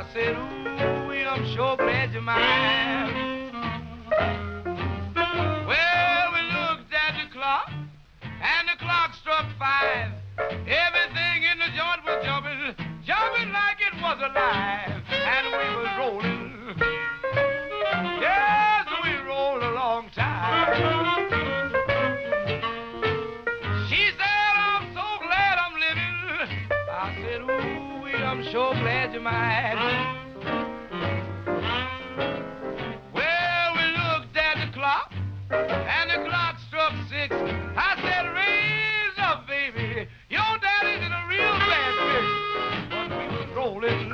I said, ooh, I'm sure glad you're mine. Well, we looked at the clock, and the clock struck 5. Everything in the joint was jumping, jumping like it was alive. And we was rolling. Yes, we rolled a long time. She said, I'm so glad I'm living. I said, ooh, I'm sure glad you're mine. Well, we looked at the clock, and the clock struck 6. I said, raise up, baby. Your daddy's in a real bad fix. But we was rolling.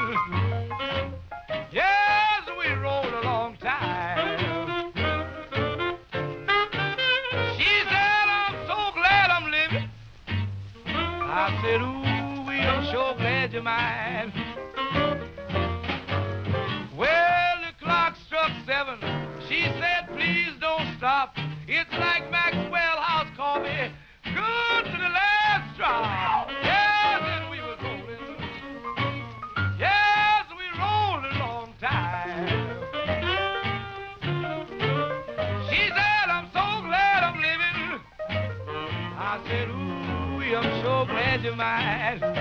Yes, we rolled a long time. She said, I'm so glad I'm living. I said, ooh, I'm sure glad you're mine. Well, the clock struck 7. She said, please don't stop. It's like Maxwell House coffee, good to the last drop. Yes, and we was rolling. Yes, we rolled a long time. She said, I'm so glad I'm living. I said, ooh, I'm so glad you're mine.